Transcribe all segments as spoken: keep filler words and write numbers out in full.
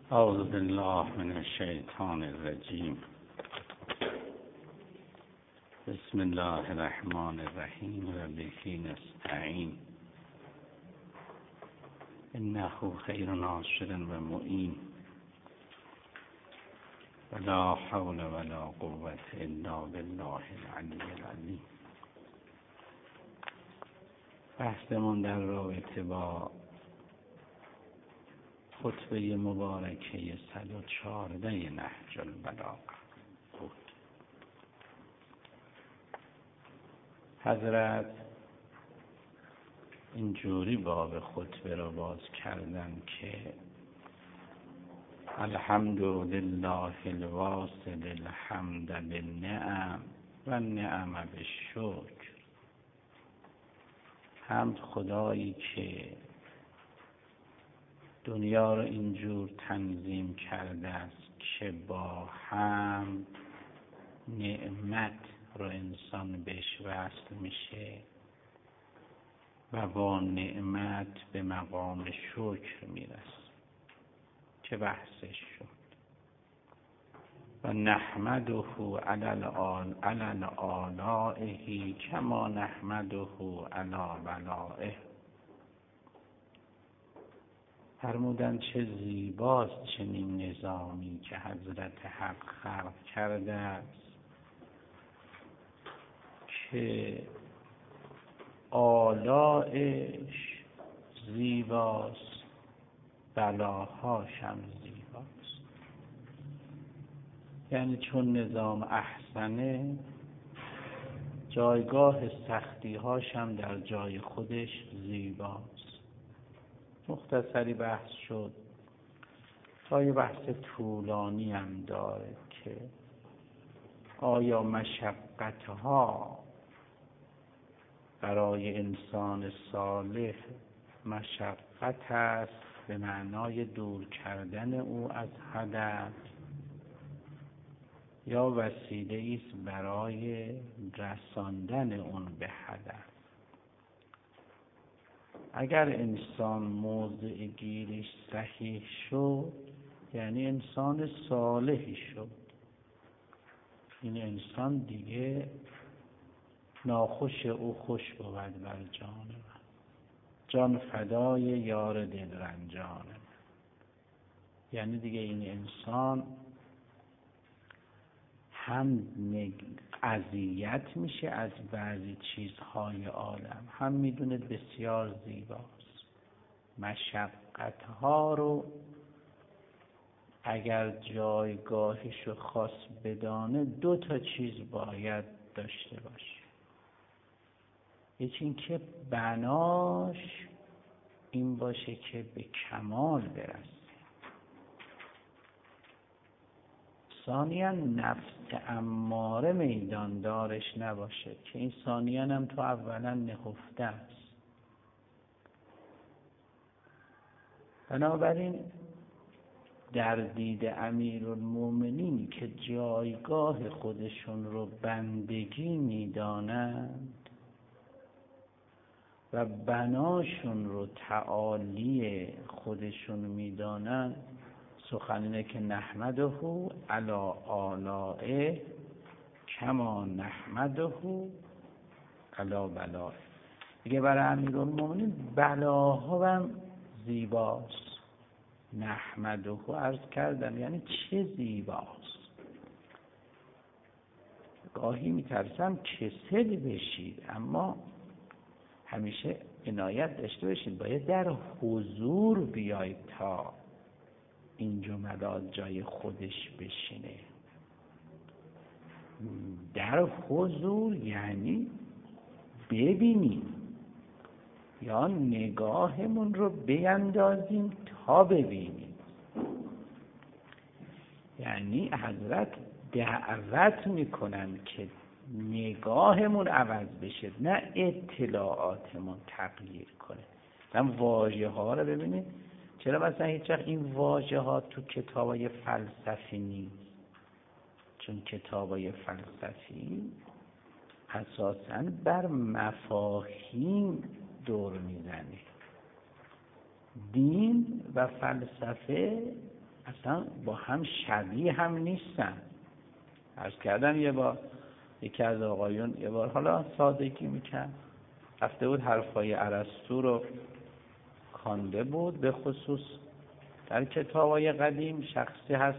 اعوذ بالله من الشیطان الرجیم. بسم الله الرحمن الرحیم و به نستعین انه خیر ناصر و معین ولا حول ولا قوة الا بالله العلی العظیم. بحثمون در رابطه با خطبه مبارکه صد و چهارده نهج البلاغه بود. حضرت اینجوری باب خطبه را باز کردن که الحمد لله الواصل الحمد بالنعم و النعم بالشکر. حمد خدایی که دنیا رو اینجور تنظیم کرده است که با حمد نعمت رو انسان بهش وصل میشه و با نعمت به مقام شکر میرسه که بحثش شد. و نحمده علی الآل علی آلائه کما نحمده علی بلائه. فرمودن چه زیباست چنین نظامی که حضرت حق خلق کرده است که آلایش زیباست، بلاهاش هم زیباست. یعنی چون نظام احسنه، جایگاه سختی هاش هم در جای خودش زیباست. مختصری بحث شد تا یه بحث طولانی هم داره که آیا مشقت ها برای انسان صالح مشقت است به معنای دور کردن او از هدف یا وسیله است برای رساندن اون به هدف؟ اگر انسان موضع گیرش صحیح شد یعنی انسان صالحی شد. این انسان دیگه ناخوش او خوش بود بر جان من، جان فدای یار دل رنجان من. یعنی دیگه این انسان هم اذیت میشه از بعضی چیزهای عالم، هم میدونه بسیار زیباست. مشقت ها رو اگر جایگاهش رو خاص بدانه دو تا چیز باید داشته باشه. یکی این که بناش این باشه که به کمال برسه. ثانیاً نفس اماره میدان دارش نباشه که این ثانیاً هم تو اولا نهفته است. بنابراین در دید امیرالمومنین که جایگاه خودشون رو بندگی میدانند و بناشون رو تعالی خودشون میدانند، سخن اینه که نحمده علی آلائه کما نحمده علی بلائه. دیگه برای امیرالمومنین بلاها هم زیباست. نحمده عرض کردم یعنی چه زیباست. گاهی میترسم کسل بشید، اما همیشه عنایت داشته باشید باید در حضور بیایید تا این جملات جای خودش بشینه. در حضور یعنی ببینیم یا نگاهمون رو بیندازیم تا ببینیم. یعنی حضرت دعوت میکنن که نگاهمون عوض بشه، نه اطلاعاتمون تغییر کنه. مثلا واژه ها رو ببینید، چرا مثلا هیچ وقت این واژه ها تو کتابای فلسفی نیست؟ چون کتابای فلسفی اساساً بر مفاهیم دور میزنه. دین و فلسفه اصلا با هم شبیه هم نیستن. عرض کردم یه بار یکی از آقایون یه بار حالا سادگی میکرد، رفته بود حرفای ارسطو رو خوانده بود، به خصوص در کتابای قدیم شخصی هست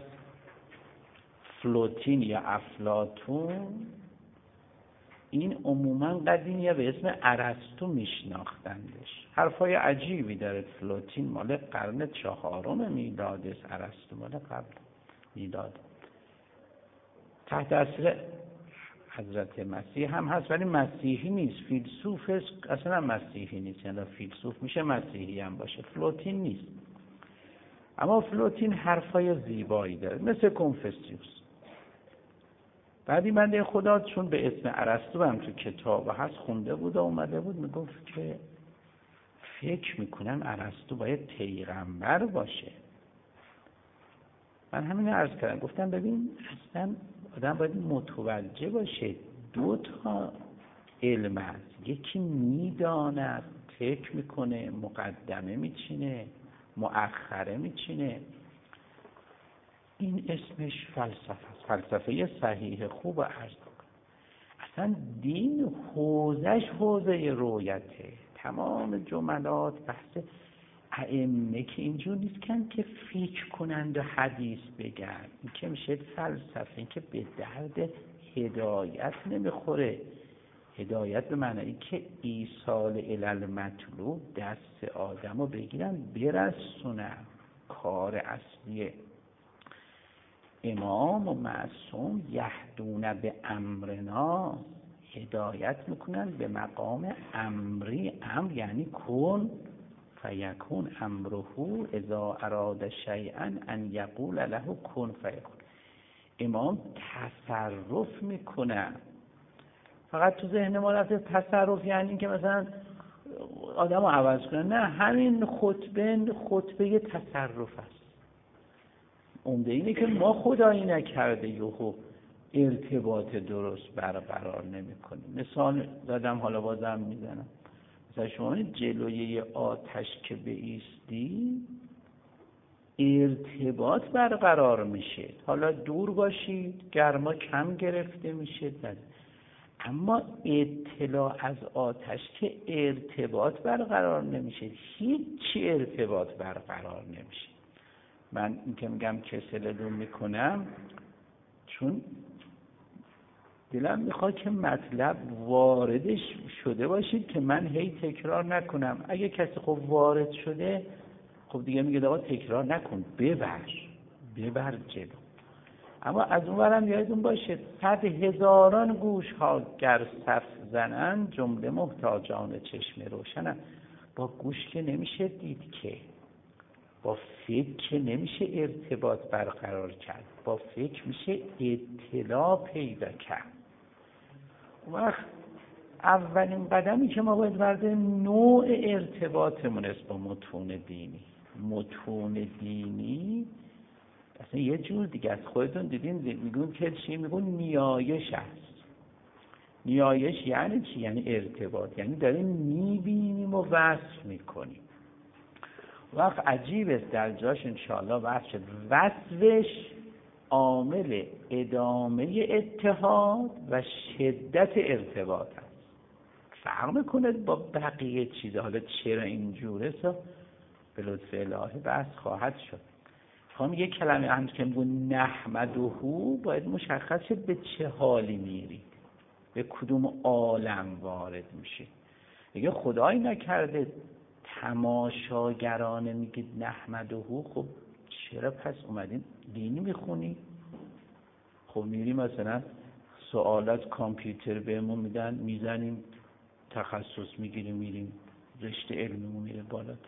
فلوتین یا افلاطون، این عموما قدیمیه به اسم ارسطو میشناختندش. حرفای عجیبی داره. فلوتین مال قرن چهارم میلاد است، ارسطو مال قبل میلاد. تحت تاثیر حضرت مسیح هم هست ولی مسیحی نیست، فیلسوفش اصلا مسیحی نیست، یعنی فیلسوف میشه مسیحی هم باشه، فلوتین نیست. اما فلوتین حرفای زیبایی داره مثل کنفوسیوس. بعدی بنده خدا چون به اسم ارسطو هم تو کتاب هست خونده بود و اومده بود میگفت که فکر میکنم ارسطو باید پیغمبر باشه. من همین عرض کردم، گفتم ببین اصلا آدم باید متوجه باشه دو تا علم هست، یکی میداند فکر میکنه مقدمه میچینه مؤخره میچینه، این اسمش فلسفه است. فلسفه صحیح خوب و عرض کنم اصلا دین حوزش حوزه رویته، تمام جملات بحث ائمه که اینجور نیست کن که فکر کنند و حدیث بگن، این که میشه فلسفه، این که به درد هدایت نمیخوره. هدایت به معنی که ایصال الی المطلوب دست آدم رو بگیرن برسونن. کار اصلیه امام و معصوم یهدون به امرنا، هدایت میکنن به مقام امری. امر یعنی کن فیکون، امره اذا اراد شیئا ان یقول له کن فیکون. امام تصرف میکنه. فقط تو ذهن ما رفته تصرف یعنی این که مثلا آدم رو عوض کنه، نه، همین خطبه خطبه تصرف است. عمده اینه که ما خدایی نکرده یهو ارتباط درست برقرار نمی کنیم. مثال زدم حالا بازم میزنم، مثلا شما جلوی آتش که بایستی ارتباط برقرار میشه، حالا دور باشید گرما کم گرفته میشه، اما اطلاع از آتش که ارتباط برقرار نمیشه، هیچی ارتباط برقرار نمیشه. من این که میگم کسل رو میکنم چون دلم میخواد که مطلب واردش شده باشید که من هی تکرار نکنم. اگه کسی خب وارد شده خب دیگه میگه آقا تکرار نکن، ببر ببر جلو. اما از اون ورم یادتون باشه صد هزاران گوش ها گر صف زنن جمله محتاجان چشم روشنن. با گوش که نمیشه دید که، با فکر که نمیشه ارتباط برقرار کرد، با فکر میشه اطلاع پیدا کرد. وقت اولین قدمی که ما باید برداریم نوع ارتباطمون است با متون دینی. متون دینی اصلا یه جور دیگه از خودتون دیدین میگون که چی؟ میگون نیایش است. نیایش یعنی چی؟ یعنی ارتباط، یعنی داریم میبینیم و وصف میکنیم. وقت عجیب است در جاش انشاءالله وصف شد. وصفش عامل ادامه اتحاد و شدت ارتباط است. فرق میکنه با بقیه چیزها. حالا چرا اینجوره سا به لطف الهی بحث خواهد شد. خواهم یک کلمه هم که میگون نحمدهو باید مشخص شد به چه حالی میرید، به کدوم عالم وارد میشید. اگه خدایی نکرده تماشاگرانه میگید نحمدهو، خب چرا پس اومدین دینی میخونی؟ خب میریم مثلا سوالات کامپیوتر بهمون میدن میزنیم تخصص میگیریم میریم رشته علمیمون میره بالاتر.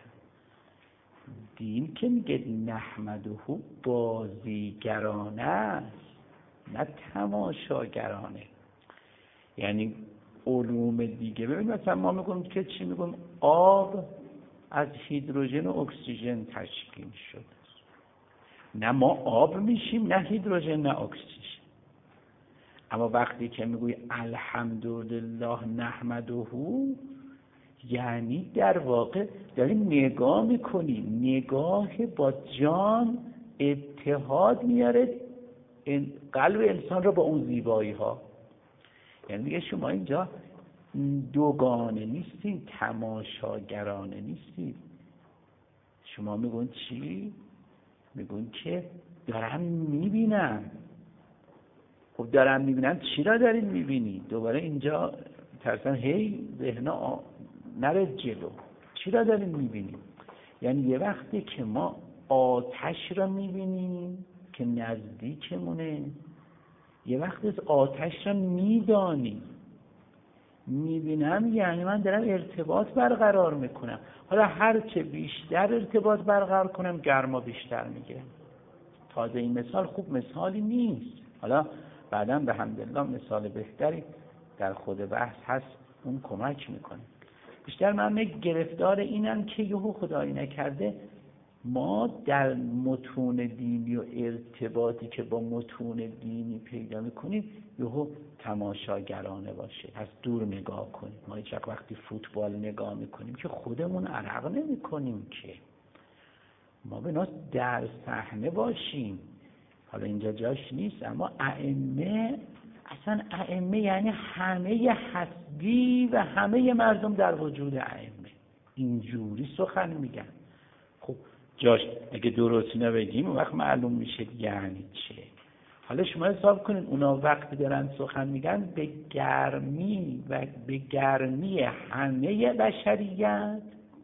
دین که میگه نحمدهو بازیگرانه است نه تماشاگرانه. یعنی علوم دیگه ببین مثلا ما میگم که چی میگم آب از هیدروژن و اکسیژن تشکیل شده، نه ما آب میشیم نه هیدروژن نه اکسیژن. اما وقتی که میگوی الحمدلله نحمدهو یعنی در واقع داری نگاه میکنی، نگاه با جان اتحاد میاره این قلب انسان رو با اون زیبایی ها. یعنی دیگه شما اینجا دوگانه نیستید، تماشاگرانه نیستید. شما میگون چی؟ میگون که دارم میبینم. خب دارم میبینم چی را دارین میبینی؟ دوباره اینجا ترسن هی ذهنا نره جلو. چی را دارین میبینی؟ یعنی یه وقتی که ما آتش را میبینیم که نزدیکمونه، یه وقتی آتش را میدانیم. میبینم یعنی من دارم ارتباط برقرار میکنم. حالا هر چه بیشتر ارتباط برقرار کنم گرما بیشتر میگیرم. تازه این مثال خوب مثالی نیست. حالا بعداً به حمدالله مثال بهتری در خود بحث هست، اون کمک میکنه. بیشتر من گرفتار اینم که یهو خدایی نکرده ما در متون دینی و ارتباطی که با متون دینی پیدا میکنیم یهو تماشاگرانه باشه، از دور نگاه کنیم. ما هیچ وقتی فوتبال نگاه میکنیم که خودمون عرق نمیکنیم، که ما به ناس در صحنه باشیم. حالا اینجا جاش نیست، اما ائمه، اصلا ائمه یعنی همه هستی و همه مردم در وجود ائمه اینجوری سخن میگن. خب جاش اگه درست نبگیم اون وقت معلوم میشه یعنی چه. حالا شما حساب کنید اونا وقتی دارن سخن میگن به گرمی و به گرمی همه بشریت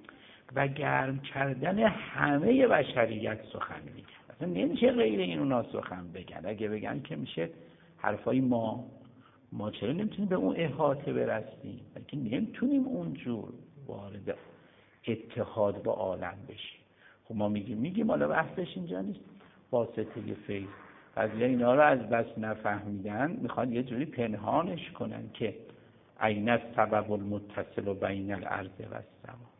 و گرم کردن همه بشریت سخن میگن. اصلا نمیشه غیر این اونا سخن بگن. اگه بگن که میشه حرفای ما ما چرا نمیتونیم به اون احاطه برسیم؟ بلکه نمیتونیم اونجور وارد اتحاد با عالم بشیم. خب ما میگیم میگیم حالا بحثش اینجا نیست. واسطه فیض قضیه اینا رو از بس نفهمیدن میخوان یه جوری پنهانش کنن که عین السبب المتصل بین الارض و السما.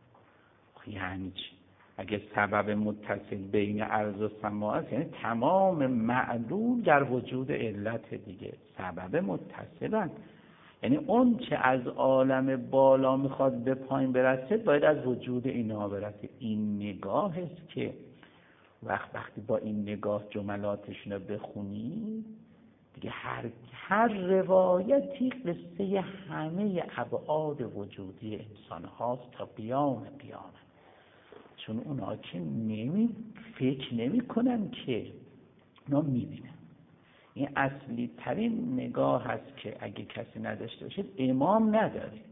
یعنی چی؟ اگه سبب متصل بین ارض و سما است یعنی تمام معلول در وجود علت دیگه سبب متصلن. یعنی اون چه از عالم بالا میخواد به پایین برسه باید از وجود اینا برسه. این نگاه است که وقت وقتی با این نگاه جملاتشون رو بخونی دیگه هر هر روایتی قصه همه ابعاد وجودی انسان هاست تا قیام قیامت. چون اونا که نمی فکر نمی کنن که اونا میبینن. این اصلی ترین نگاه هست که اگه کسی نداشته باشید امام ندارید،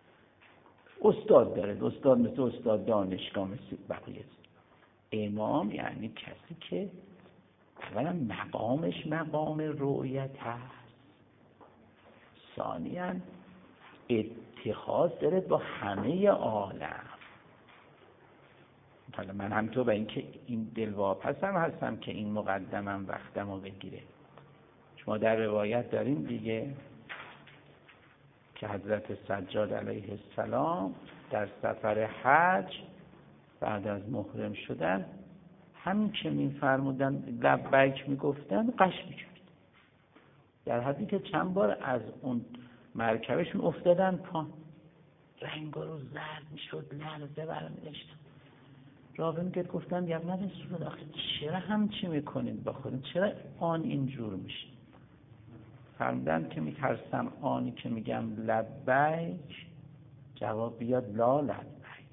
استاد دارید. استاد مثل استاد دانشگاه مثل بقیه. امام یعنی کسی که اولا مقامش مقام رؤیت هست، ثانیاً اتحاد داره با همه عالم. حالا من هم تو به این که این دلواپسم هستم که این مقدمم وقتمو بگیره. شما در روایت دارین دیگه که حضرت سجاد علیه السلام در سفر حج بعد از محرم شدن همین که میفرمودن لبیک میگفتن قش میکرد، در حدی که چند بار از اون مرکبشون افتادن پا، رنگا رو زرد میشد، لرزه برمی‌داشتن. راوی میگه گفتن یا نه رسول الله آخه چرا همچی میکنید با خودتون، چرا آن اینجور میشه؟ فرمودن که میترسم آنی که میگم لبیک جواب بیاد لا لبیک.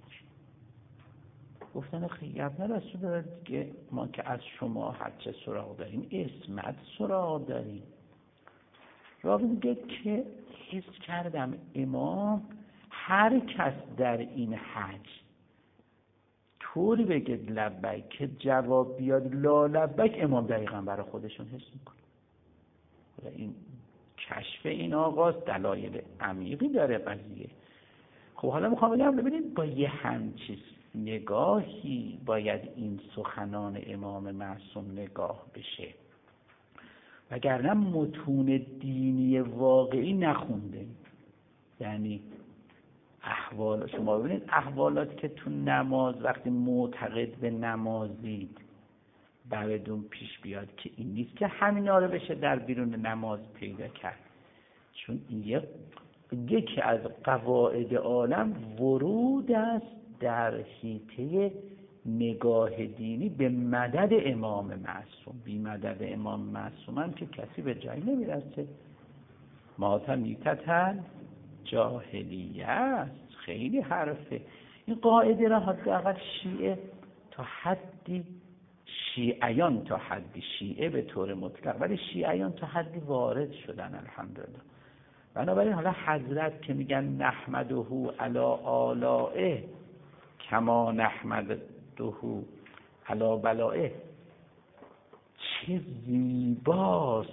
گفتن آخه یا نه رسول الله دیگه ما که از شما هرچه سراغ داریم اسمت سراغ داریم. راوی میگه که حس کردم امام هر کس در این حج طوری بگه لبیک که جواب بیاد لا لبیک، امام دقیقا برای خودشون حس میکنه. این کشف این آقاست، دلایل عمیقی داره قضیه. خب حالا میخوام بگم ببینید با یه همچیز نگاهی باید این سخنان امام معصوم نگاه بشه، وگرنه متون دینی واقعی نخونده. یعنی احوال شما ببینید احوالاتی که تو نماز وقتی معتقد به نمازید بعدون پیش بیاد که این نیست که همینا رو بشه در بیرون نماز پیدا کرد، چون این یکی از قواعد عالم ورود است در حیطه نگاه دینی به مدد امام معصوم. بی مدد امام معصوم هم که کسی به جایی نمیرسه. ماتمیتتن جاهلیه است. خیلی حرفه. این قاعده را حداقل شیعه تا حدی، شیعیان تا حدی، شیعه به طور مطلق، ولی شیعیان تا حدی وارد شدن الحمدلله. بنابراین حالا حضرت که میگن نحمده علی آلائه کما نحمده علی بلائه، چه زیباست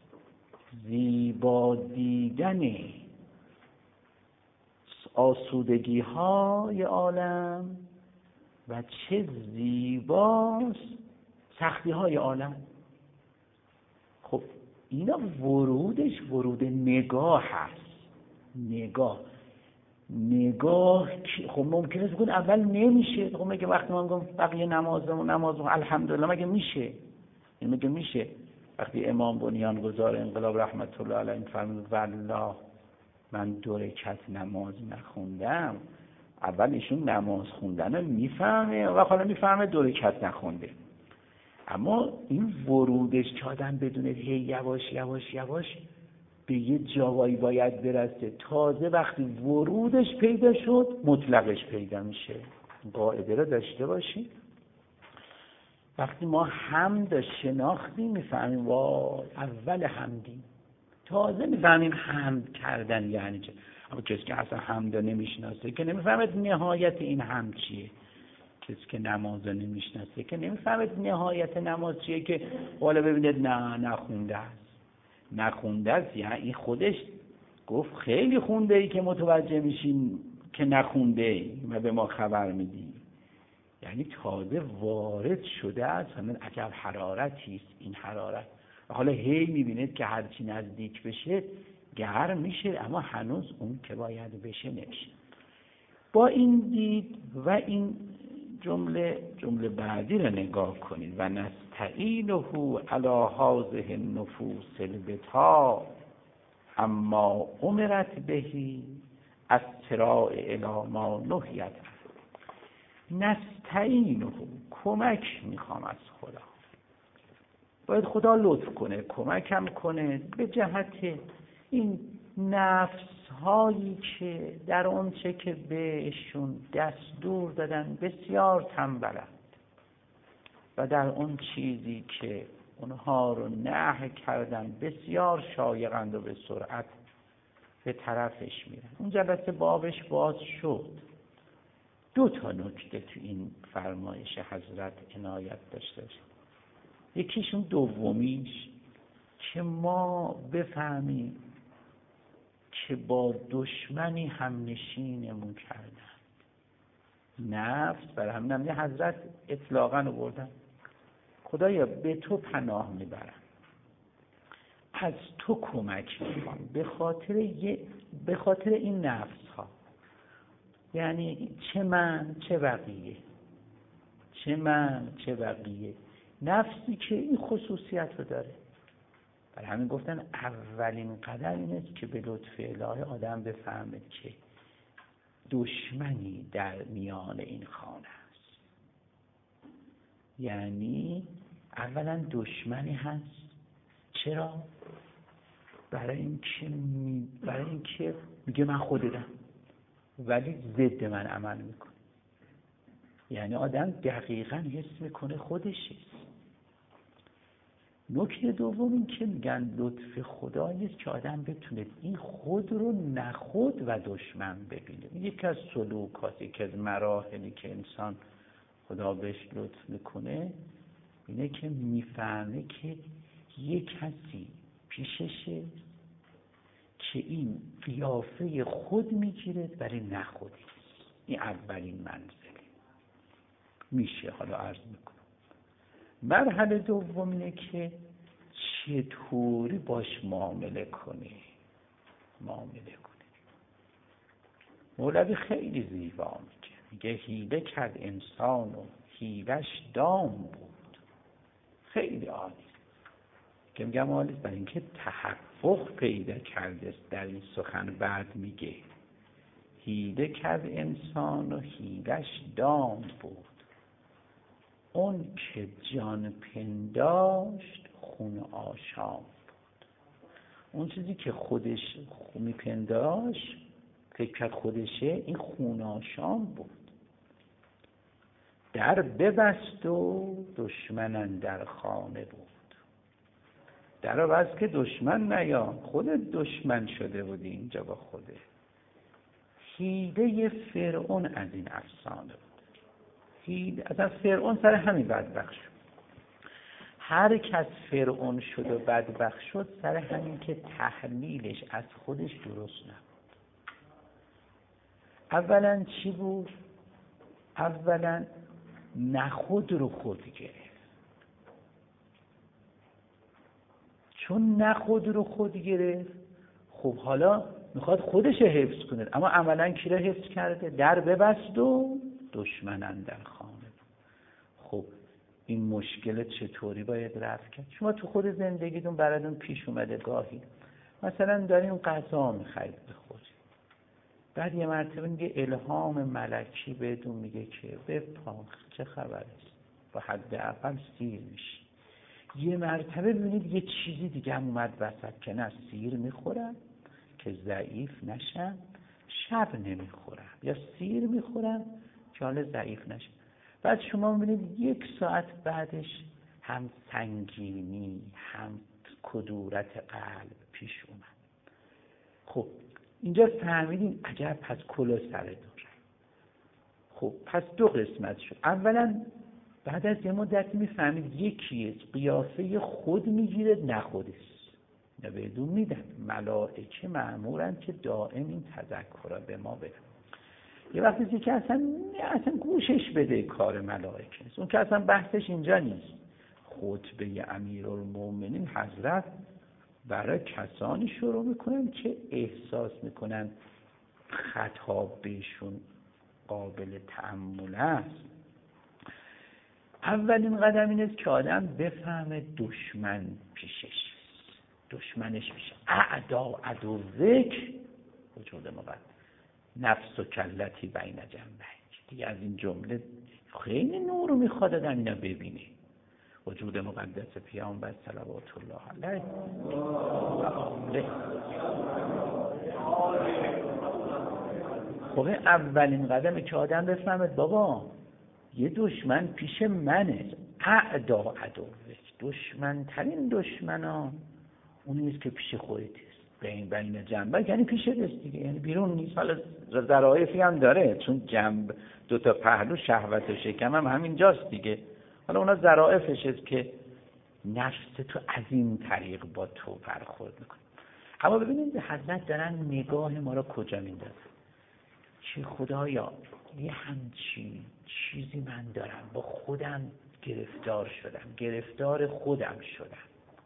زیبا دیدن آسودگی های عالم و چه زیباست سختی های عالم. خب اینا ورودش ورود نگاه هست. نگاه نگاه خب ممکنه بگن اول نمیشه. خب مگه وقتی من میگم بقیه نمازمون نمازمون الحمدلله مگه میشه؟ این مگه میشه؟ وقتی امام بنیانگذار انقلاب رحمت الله علیه فرمود والله من دو رکعت نماز نخوندم، اول ایشون نماز خوندن رو میفهمه و حالا میفهمه دو رکعت نخونده. اما این ورودش که آدم بدونه هی یواش یواش یواش به یه جایی باید برسه، تازه وقتی ورودش پیدا شد مطلقش پیدا میشه. قاعده رو داشته باشید. وقتی ما حمد شناختیم میفهمیم وای اول حمدیم، تازه میفهمیم حمد کردن یعنی چه. اما کسی که اصلا حمد نمیشناسه که نمیفهمد نهایت این حمد چیه. کسی که نماز نمیشناسه که نمیفهمد نهایت نماز چیه، که حالا ببینید نه نخونده است نخونده است یعنی این خودش گفت خیلی خونده ای که متوجه میشین که نخونده ای و به ما خبر میدی. یعنی تازه وارد شده است. همین عجب حرارتی است این حرارت. و حالا هی میبینید که هرچی نزدیک بشه گرم میشه، اما هنوز اون که باید بشه نمیشه. با این دید و این جمله جمله بعدی رو نگاه کنید. و نستعینه علی هذه النفوس البتا اما امرت بهی اسراع الی ما نهیت. نستعینه کمک میخوام از خدا. باید خدا لطف کنه کمکم کنه به جهت این نفس هایی که در اون چه که بهشون دستور دادن بسیار تنبلند و در اون چیزی که اونها رو نهی کردن بسیار شایقند و به سرعت به طرفش میرن. اون جلسه بابش باز شد. دو تا نکته تو این فرمایش حضرت عنایت داشته باشه. یکیشون دومیش که ما بفهمیم که با دشمنی هم نشینمون کردن نفس. برای همین هم حضرت اطلاقاً آوردن خدایا به تو پناه میبرم، از تو کمک میخوام به خاطر یه به خاطر این نفس ها، یعنی چه من چه بقیه، چه من چه بقیه، نفسی که این خصوصیت رو داره. برای همین گفتن اولین قدم این است که به لطف الهی آدم بفهمه که دشمنی در میان این خانه است. یعنی اولا دشمنی هست. چرا؟ برای اینکه می... برای اینکه میگه من خودم ولی ضد من عمل میکنه. یعنی آدم دقیقاً حس میکنه خودشی. نکته دوم این که میگن لطف خداییست که آدم بتونه این خود رو نخود و دشمن ببینه. یکی از سلوکات، یکی از مراحلی که انسان خدا بهش لطف میکنه اینه که میفهمه که یک کسی پیششه که این قیافه خود میگیره برای نخودی. این اولین منزله میشه. حالا عرض میکنم مرحله دوم اینه که چطوری باش معامله کنه معامله کنه مولوی خیلی زیبا میگه میگه حیله کرد انسان و حیلش دام بود. خیلی عالی که میگم عالی برای اینکه تحقق پیدا کرده در این سخن. بعد میگه حیله کرد انسان و حیلش دام بود. اون که جان پنداشت خون آشام بود. اون چیزی که خودش میپنداشت فکر کرد خودشه، این خون آشام بود. در ببست و دشمن اندر خانه بود. در رو بست که دشمن نیا، خودت دشمن شده بودی اینجا با خوده. حیله فرعون از این افسانه بود. حیله اصلا فرعون سر همین بدبخت شد. هر کس فرعون شد و بدبخت شد سر همین که تحلیلش از خودش درست نبود. اولا چی بود؟ اولا نخود رو خود گرفت. چون نخود رو خود گرفت، خب حالا میخواد خودش حفظ کنه، اما عملا کی رو حفظ کرده؟ در ببست و دشمن اندر خانه. خب این مشکل چطوری باید رفع کرد؟ شما تو خود زندگیتون براتون پیش اومده گاهی مثلا دارین غذا میخواید بخورید، بعد یه مرتبه میگه الهام ملکی بهتون میگه که بپاخ، چه خبر است، با حداقل سیر میشی. یه مرتبه ببینید یه چیزی دیگه هم اومد وسط که نه سیر میخورم که ضعیف نشم، شب نمیخورم، یا سیر میخورم که حالا ضعیف نشم. بعد شما ببینید یک ساعت بعدش هم سنگینی هم کدورت قلب پیش اومد. خب اینجا فهمیدیم عجب پس کلا سر داره. خب پس دو قسمت شد. اولا بعد از یه مدت میفهمید یکی قیافه خود میگیره نه خودش، نه بدون میدن. ملائکه مأمورن که دائم این تذکر به ما بدن. یه وقتی دیگه که اصلا اصلا گوشش بده کار ملائکه نیست، اون که اصلا بحثش اینجا نیست. خطبه امیرالمومنین حضرت برای کسانی شروع میکنن که احساس میکنن خطاب بهشون قابل تأمل است. اولین قدم این است که آدم بفهمه دشمن پیشش، دشمنش میشه اعدا عدوک وجود مقدس نفس و کلتی بین جنبیک. دیگه از این جمله خیلی نور میخواد آدم اینا ببینه. وجود مقدس پیامبر صلوات الله علیه. خب اولین قدمه که آدم بفهمه بابا یه دشمن پیش منه. اعدا عدوک، دشمن ترین دشمنا اون نیست که پیش خودت است، بین بین جنبه یعنی پیش دست دیگه، یعنی بیرون نیست. حالا ظرافی هم داره چون جنب دو تا پهلو شهوت و شکم هم همینجاست دیگه. حالا اونا ظرافش است که نفس تو از این طریق با تو برخورد میکنه. اما ببینید حضرت دارن نگاه ما را کجا میندازن که خدایا یه همچین چیزی من دارم، با خودم گرفتار شدم، گرفتار خودم شدم.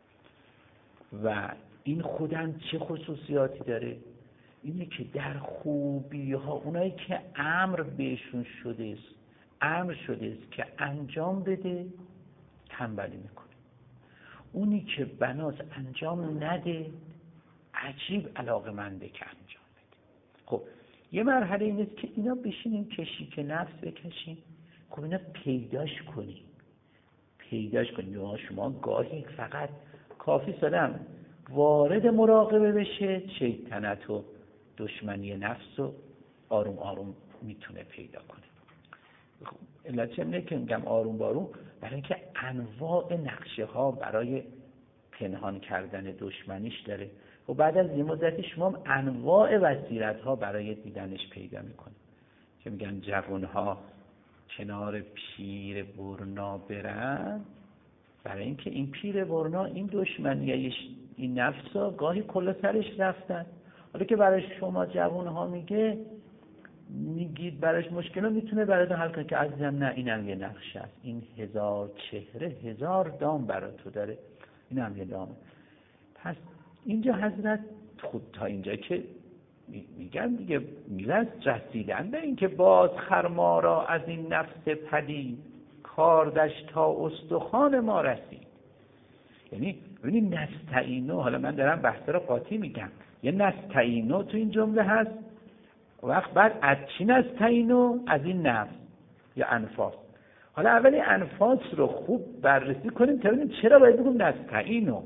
و این خودم چه خصوصیاتی داره؟ اینه که در خوبی ها اونایی که امر بهشون شده است، امر شده است که انجام بده، تنبلی میکنه. اونی که بناس انجام نده، عجیب علاقه‌منده که انجام بده. خب یه مرحله این است که اینا بشینیم کشیک نفس بکشیم. خب اینا پیداش کنیم، پیداش کنیم. یا شما گاهی فقط کافی سادم وارد مراقبه بشه، شیطنت و دشمنی نفس و آروم آروم میتونه پیدا کنه. علت چه اینه که میگم آروم باروم؟ برای اینکه انواع نقشه ها برای پنهان کردن دشمنیش داره و بعد از یه مدتی شما انواع بصیرت ها برای دیدنش پیدا میکنه. که میگن جوان ها کنار پیر برنا برن، برای اینکه این پیر برنا این دشمنیش این نفسا گاهی کلا سرش رفتن. حالا که برای شما جوان ها میگه میگید براش مشکل ها میتونه برای حل کنه که عزیزم نه اینم یه نقشه است، این هزار چهره هزار دام برای تو داره، اینم یه دامه. پس اینجا حضرت خود تا اینجا که میگن دیگه میرس رسیدن به این که باز خرما را از این نفس پدید کاردش تا استخوان ما رسید. یعنی ببینید نستعینو، حالا من دارم بحث را قاطی میگم، یه نستعینو تو این جمله هست. وقت بعد از چی نستعینو؟ از این نفس یا انفاس. حالا اولی انفاس رو خوب بررسی کنیم تا ببینیم چرا باید بگیم نستعینو.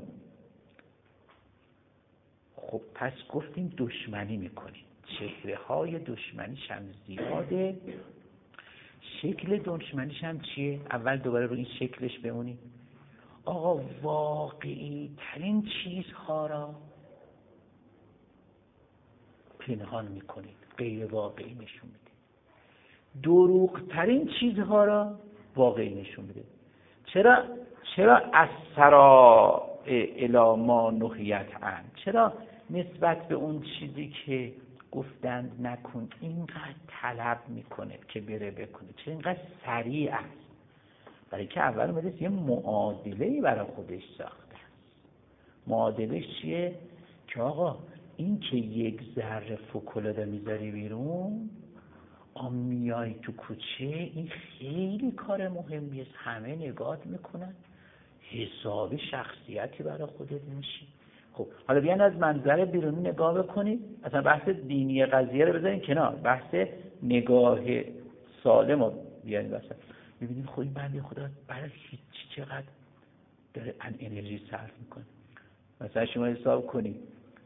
خب پس گفتیم دشمنی میکنیم، چهره های دشمنیش هم زیاده. شکل دشمنیش هم چیه؟ اول دوباره رو این شکلش بمونیم. آقا واقعی ترین چیزها را پنهان میکنید، غیر واقعی نشون میده. دروغ ترین چیزها را واقعی نشون میده. چرا؟ چرا اسرا الی ما نهیت عن؟ چرا نسبت به اون چیزی که گفتند نکن اینقدر طلب میکنه که بره بکنه؟ چرا اینقدر سریع است؟ برای که اول اومده یه معادله‌ای برای خودش ساخته. معادله‌اش چیه؟ که آقا این که یک ذره فوکولاده میذاری بیرون، آم میای تو کوچه، این خیلی کار مهمیه، همه نگات میکنن، حساب شخصیتی برای خودت میشی. خب حالا بیان از منظر بیرونی نگاه بکنید، اصلا بحث دینی قضیه رو بذارین کنار، بحث نگاه سالم رو بیان وسط. میبینید خب این بنده خدا برای هیچی چقدر داره ان انرژی صرف میکنه. مثلا شما حساب کنید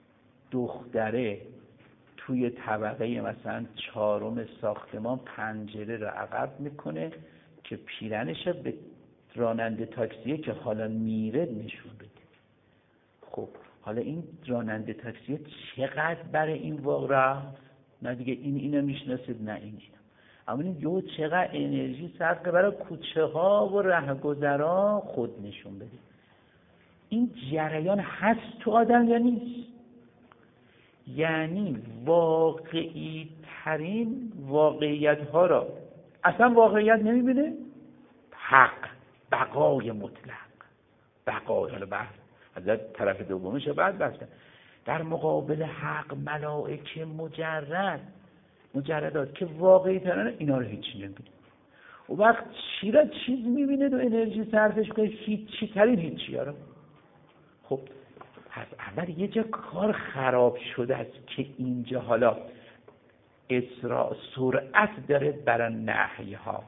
دختره توی طبقه مثلا چهارم ساختمان پنجره رو عقب میکنه که پیرنش به راننده تاکسیه که حالا میره نشون بده. خب حالا این راننده تاکسیه چقدر برای این واقعا نه دیگه این اینو میشناسید نه این اینو، اما این یو چقدر انرژی صرف برای کوچه ها و رهگذران خود نشون بده. این جریان هست تو آدم یا نیست؟ یعنی واقعی ترین واقعیت ها را اصلا واقعیت نمیبینه. حق، بقای مطلق، بقای، حالا بحث از طرف دومش بعد بحث در مقابل حق ملائکه مجرد مجردات که واقعی ترین اینا رو هیچی نمیبینه. و وقت چی را چیز میبینه و انرژی صرفش کنه هیچی ترین هیچی ها را. خب پس اول یه جا کار خراب شده است که اینجا حالا اسراع سرعت داره برای نهی ها.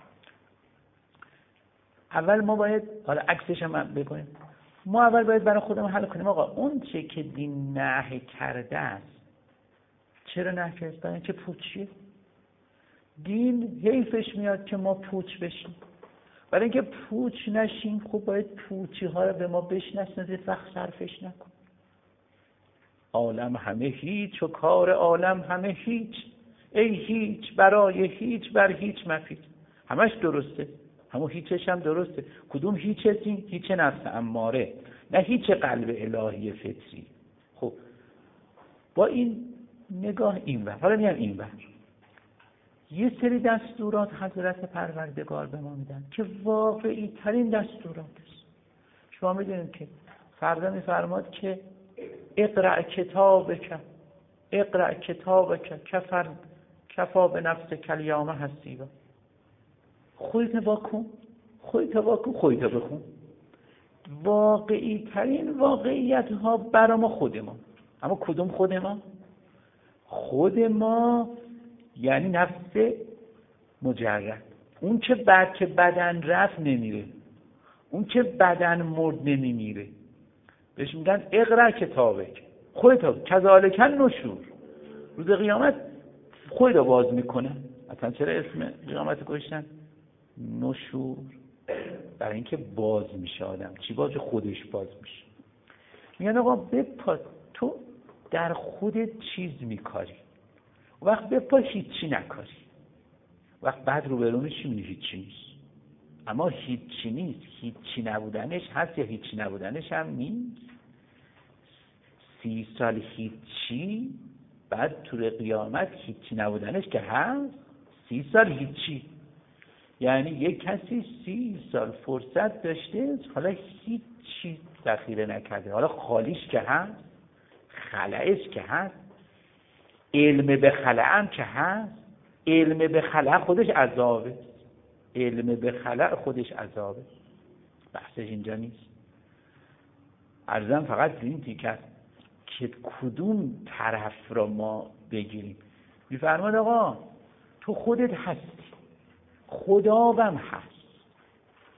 اول ما باید حالا عکسش هم بکنیم، ما اول باید برای خودمون حل کنیم آقا اون چه که دین نهی کرده است چرا نهی کرده؟ برای اینکه پوچیه. دین حیفش میاد که ما پوچ بشیم. برای اینکه پوچ نشیم خب باید پوچی ها رو به ما بشناسید، وقت صرفش نکن. عالم همه هیچ و کار عالم همه هیچ، ای هیچ برای هیچ بر هیچ مفید. همش درسته، همون هیچش هم درسته. کدوم هیچ هستی؟ هیچ نفس اماره، نه هیچ قلب الهی فطری. خب با این نگاه این ور، حالا میام این ور، یه سری دستورات حضرت پروردگار به ما میدن که واقعی ترین دستورات است. شما میدونید که فردا میفرماد که اقرأ کتابک، اقرأ کتابک کفر کفا به نفس کلیامه حسیبا. خودت واکن، خودت واکن، خودت بخون. واقعی ترین واقعیت ها برای ما خود ما. اما کدوم خود ما؟ خود ما یعنی نفس مجرد. اون که بعد که بدن رفت نمیره، اون که بدن مرد نمیمیره، بهش میگن اقرأ کتابک. خودت کذالک نشور، روز قیامت خودت باز میکنه. اصلا چرا اسم قیامت گذاشتن نشور؟ برای اینکه باز میشه آدم. چی باز؟ خودش باز میشه. میگن آقا بپا، تو در خودت چیز میکاری، وقت بپا هیچی نکاری، وقت بعد رو برو میشی میگی هیچی نیست. اما هیچی نیست، هیچی نبودنش هست یا هیچی نبودنش هم نیست. سی سال هیچی، بعد تو قیامت هیچی نبودنش که هست، سی سال هیچی. یعنی یک کسی سی سال فرصت داشته حالا هیچی ذخیره نکرده، حالا خالیش که هست، خلعش که هست، علم به خلع هم که هست. علم به خلع خودش عذابه، علم به خلع خودش عذابه. بحثش اینجا نیست. عرضم فقط این تیکه که کدوم طرف را ما بگیریم. میفرماد آقا تو خودت هستی، خداوم هست،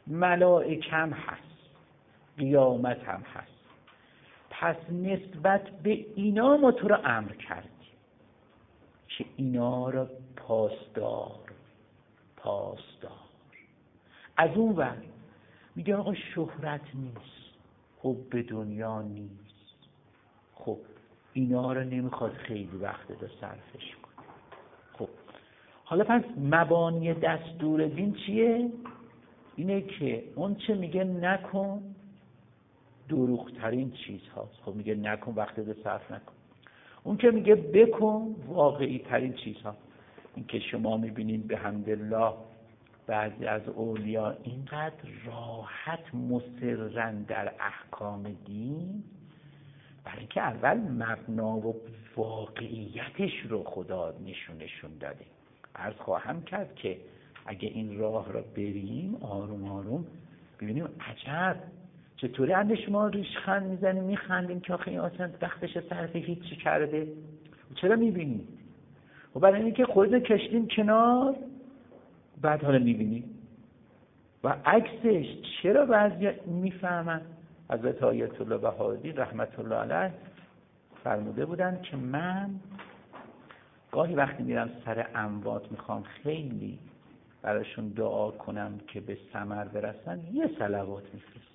ملائکم هست، قیامت هم هست. پس نسبت به اینا ما تو رو امر کردیم که اینا رو پاسدار پاسدار. از اون ور میگه آقا شهرت نیست، خب به دنیا نیست، خب اینا رو نمیخواد خیلی وقت رو صرفش کنه. خب حالا پس مبانی دستور دین چیه؟ اینه که اون چه میگه نکن دروغترین چیز هاست. خب میگه نکن وقت رو صرف نکن. اون که میگه بکن واقعی ترین چیز ها. این که شما میبینید به حمدالله بعضی از اولیا اینقدر راحت مصرن در احکام دین، برای اینکه اول مبنا و واقعیتش رو خدا نشونشون داده. عرض خواهم کرد که اگه این راه را بریم آروم آروم ببینیم عجب چطوری اند شما ریشخند میزنیم میخندیم که آخه این اصلا وقتش صرف هیچی کرده. چرا میبینیم؟ و برای اینکه خودتون کشتیم کنار بعد حالا میبینیم. و عکسش چرا بعضی میفهمن؟ حضرت آیت الله بهادی رحمت الله علیه فرموده بودن که من گاهی وقتی میرم سر اموات میخوام خیلی براشون دعا کنم که به ثمر برسن، یه صلوات میفرستم.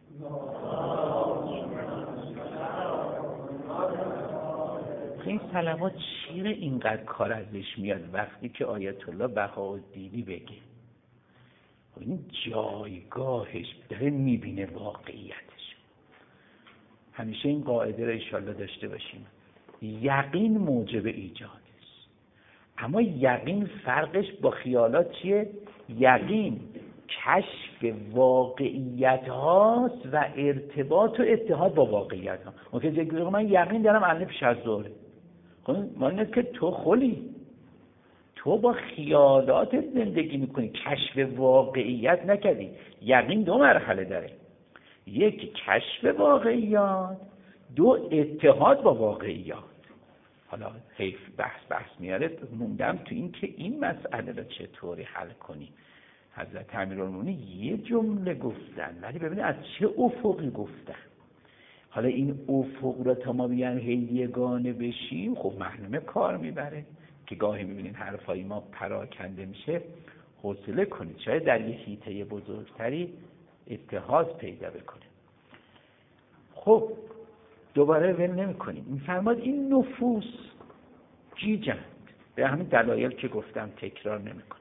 این صلوات چیره اینقدر کار ازش میاد وقتی که آیت الله بهاءالدینی بگه این جایگاهش داره میبینه واقعیتش. همیشه این قاعده رو انشالله داشته باشیم، یقین موجب ایجاد است. اما یقین فرقش با خیالات چیه؟ یقین کشف واقعیت هاست و ارتباط و اتحاد با واقعیت ها. ممکنه بگه من یقین دارم الان پیش از ظهره. خب معنی که تو خلی، تو با خیالاتت زندگی میکنی، کشف واقعیت نکردی. یقین دو مرحله داره، یک کشف واقعیات، دو اتحاد با واقعیات. حالا حیف بحث بحث میاره موندم تو این که این مسئله رو چطوری حل کنی. حضرت امیرالمومنین یه جمله گفتن ولی ببینید از چه افقی گفتن. حالا این افق رو تا ما بیان هی یگانه بشیم خب معلومه کار میبره که گاهی میبینید حرفای ما پراکنده میشه. حوصله کنید شاید در یه حیطه بزرگتری اتحاد پیدا بکنه. خب دوباره ول نمی کنیم. میفرماد این نفوس گیجند به همین دلایل که گفتم تکرار نمی کنم.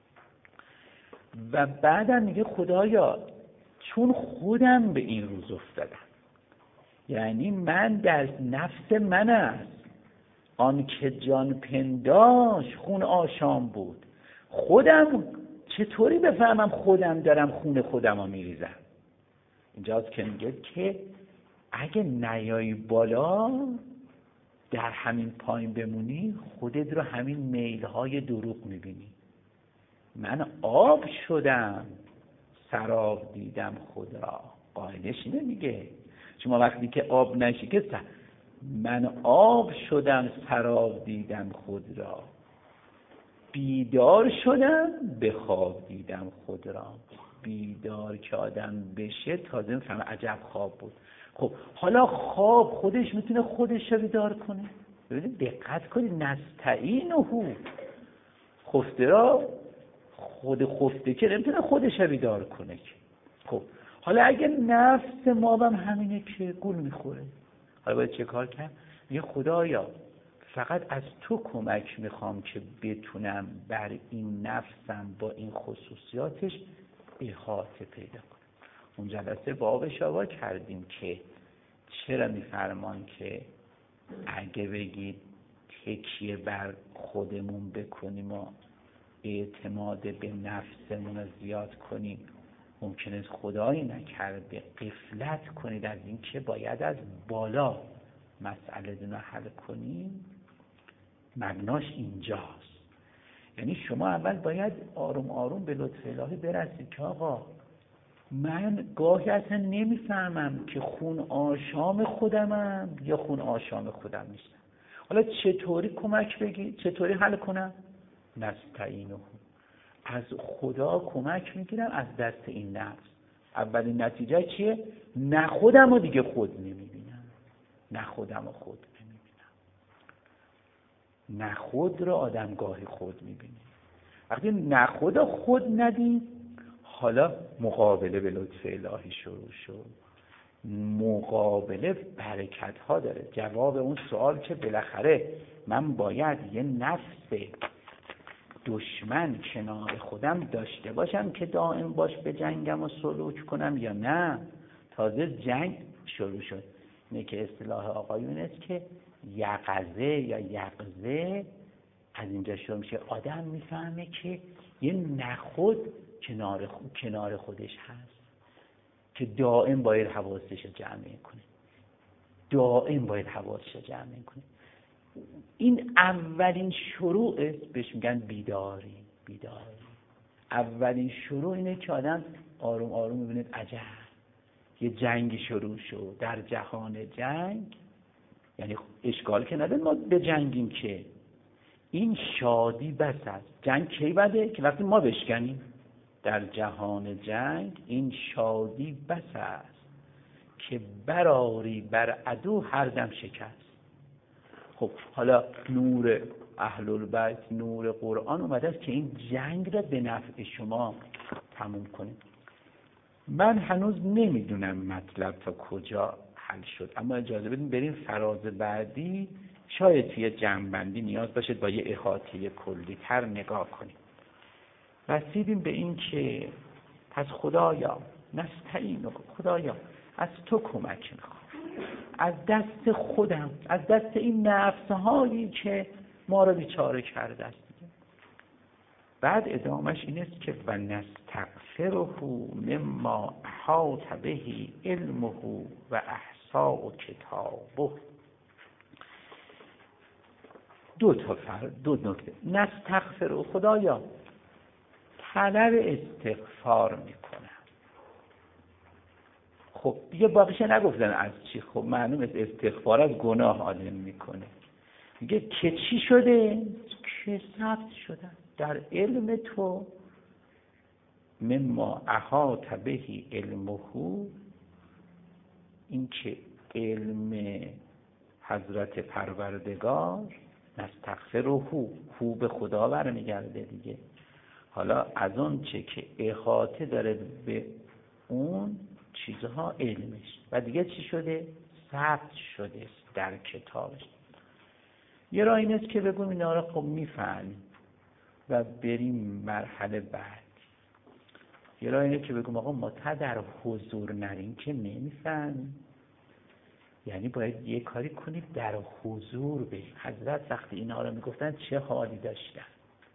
و بعدم میگه خدایا چون خودم به این روز افتادم، یعنی من در نفس من است آن که جان پنداش خون آشام بود، خودم چطوری بفهمم خودم دارم خون خودم رو میریزم؟ اینجاست که میگه که اگه نیایی بالا در همین پایین بمونی خودت رو همین میلهای دروغ میبینی. من آب شدم سراب دیدم خود را. قائلش نمیگه شما وقتی که آب نشی که من آب شدم سراب دیدم خود را، بیدار شدم به خواب دیدم خود را. بیدار که آدم بشه تازه میفهمه عجب خواب بود. خب حالا خواب خودش میتونه خودش رو بیدار کنه؟ ببینید دقت کنید، نستعینه خفته را خود خفته که نمیتونه خودش رو بیدار کنه که. خب حالا اگه نفس ما هم همینه که گول میخوره، حالا باید چه کار کنم؟ میگه خدایا فقط از تو کمک میخوام که بتونم بر این نفسم با این خصوصیاتش احاطه پیدا کنم. اون جلسه باب شاوا کردیم که چرا میفرمان که اگه بگید تکیه بر خودمون بکنیم و اعتماد به نفسمون رو زیاد کنیم ممکنه خدایی نکرده غفلت کنید از این که باید از بالا مسئله رو حل کنیم. مبناش اینجاست. یعنی شما اول باید آروم آروم به لطف الهی برسید که آقا من گاهی اصلا نمیفهمم که خون آشام خودمم یا خون آشام خودم نیستم. حالا چطوری کمک بگی؟ چطوری حل کنم؟ نستعینه. از خدا کمک میگیرم از دست این نفس. اولین نتیجه چیه؟ نه خودم رو دیگه خود نمیبینم، نه خودم رو خود نمیبینم، نه خود رو آدم گاهی خود میبینه. وقتی نه خود رو خود ندید، حالا مقابله به لطف الهی شروع شد. مقابله برکت ها داره. جواب اون سوال که بالاخره من باید یه نفس دشمن کنار خودم داشته باشم که دائم باش به جنگم و سلوک کنم یا نه، تازه جنگ شروع شد. اینه که اصطلاح آقایون است که یقظه یا یقظه از اینجا شروع میشه. آدم میفهمه که یه نخود کنار, خود، کنار خودش هست که دائم باید حواسش رو جمع کنه، دائم باید حواسش رو جمع کنه. این اولین شروع است، بهش میگن بیداری. بیداری اولین شروع اینه که آدم آروم آروم میبینه عجب یه جنگی شروع شد در جهان. جنگ یعنی اشکال که نداره ما بجنگیم، که این شادی بس است. جنگ کی بده؟ که وقتی ما بشکنیم. در جهان جنگ این شادی بس است که براری بر عدو هر دم شکست. خب حالا نور اهل البیت، نور قرآن اومده است که این جنگ را به نفع شما تموم کنه. من هنوز نمیدونم مطلب تا کجا حل شد، اما اجازه بدین بریم فراز بعدی، شاید توی جمع‌بندی نیاز باشد با یه احاطه کلی تر نگاه کنیم. رسیدیم به این که پس خدایا نستعین، خدایا از تو کمک میخوام، از دست خودم، از دست این نفسهایی که ما رو بیچاره کرده است. بعد ادامهش این است که و نستغفره مما احاط به علمه و احصاء کتابه. دو تا فرق، دو نکته. نستغفره، خدایا طلب استغفار میکنم. خب دیگه باقیش نگفتن از چی. خب معلوم است استغفار از گناه آدم میکنه. میگه که چی شده؟ که ثبت شدن در علم تو. مما احاط به علمه، این که علم حضرت پروردگار، نستغفره، هو به خدا برمیگرده دیگه. حالا از اون چه که احاطه داره به اون چیزها علمش، و دیگه چی شده؟ ثبت شده در کتابش. یه راه این است که بگم اینا رو خب میفهمیم و بریم مرحله بعد. یه راه اینه که بگم آقا ما تا در حضور نریم که نمیفهمیم، یعنی باید یه کاری کنیم در حضور بریم. حضرت وقتی اینا رو میگفتن چه حالی داشتن؟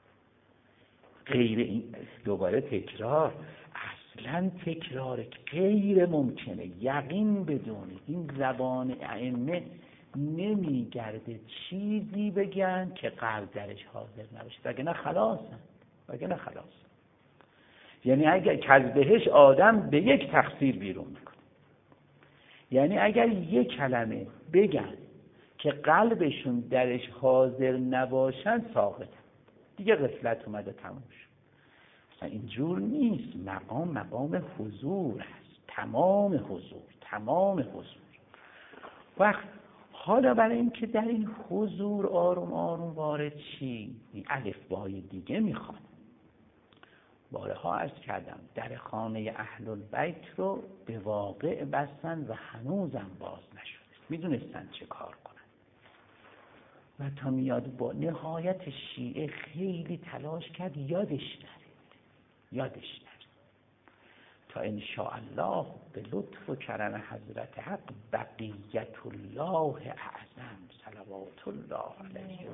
غیر این دوباره تکرار، اصلا تکرار غیر ممکنه. یقین بدونید این زبان ائمه نمیگرده چیزی بگن که قلب درش حاضر نباشه، وگرنه خلاصن، وگرنه خلاصن. یعنی اگر کذبهش آدم به یک تقصیر بیرون میکنه. یعنی اگر یک کلمه بگن که قلبشون درش حاضر نباشن، ساقطن دیگه، غفلت اومده تموم شد. اصلا اینجور نیست. مقام مقام حضور است، تمام حضور، تمام حضور. وقت حالا برای این که در این حضور آروم آروم وارد چی؟ این الفبای دیگه میخوان. بارها عرض کردم در خانه اهل البیت رو به واقع بستن و هنوزم باز نشده. میدونستن چه کار کنن و تا میاد با نهایت شیعه خیلی تلاش کرد یادش نره، یادش نره تا انشاءالله به لطف و کرم حضرت حق بقیت الله اعظم صلوات الله علیه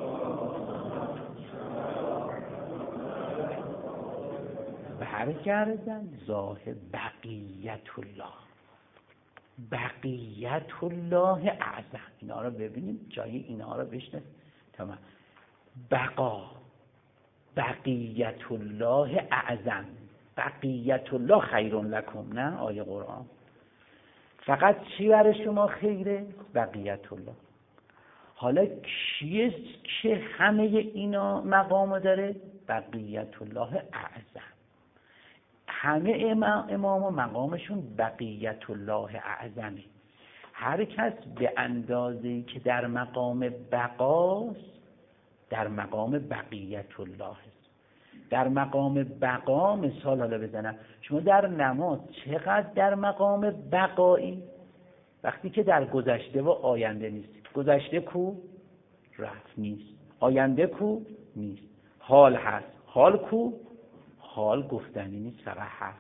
برگردن ظاهر بقیت الله، بقیت الله اعظم. اینا رو ببینیم، جای اینا رو بشناسیم. تمام. بقا، بقیت الله اعظم، بقیت الله خیر لکم. نه آیه قرآن فقط چی برای شما خیره؟ بقیت الله. حالا کیست که همه اینا مقام داره؟ بقیت الله اعظم. همه امام, امام و مقامشون بقیت الله اعظمه. هر کس به اندازه‌ای که در مقام بقاست در مقام بقیت الله است. در مقام بقا مثال حالا بزنم، شما در نماز چقدر در مقام بقایی؟ وقتی که در گذشته و آینده نیست. گذشته کو؟ رفت نیست. آینده کو؟ نیست. حال هست. حال کو؟ حال گفتنی نیست، فقط هست.